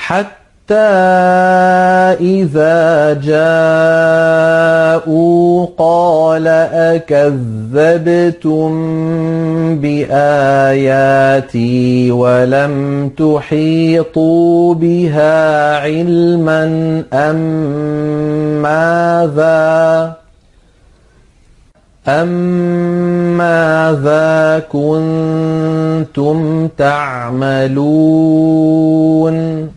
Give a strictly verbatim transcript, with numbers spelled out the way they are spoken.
حتى إذا جاءوا قال أكذبتم بآياتي ولم تحيطوا بها علما أم ماذا أم ماذا كنتم تعملون